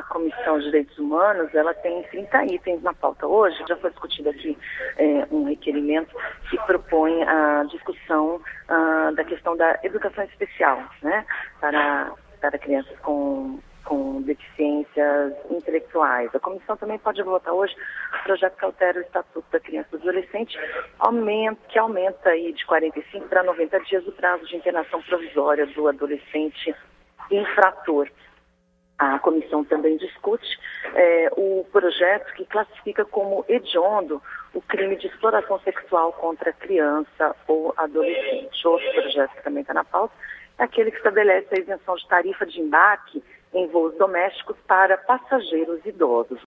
Comissão de Direitos Humanos, ela tem 30 itens na pauta hoje. Já foi discutido aqui um requerimento que propõe a discussão da questão da educação especial, né, para crianças com deficiências intelectuais. A comissão também pode votar hoje o projeto que altera o Estatuto da Criança e do Adolescente, que aumenta aí de 45 para 90 dias o prazo de internação provisória do adolescente infrator. A comissão também discute o projeto que classifica como hediondo o crime de exploração sexual contra criança ou adolescente. Outro projeto que também está na pauta é aquele que estabelece a isenção de tarifa de embarque em voos domésticos para passageiros idosos.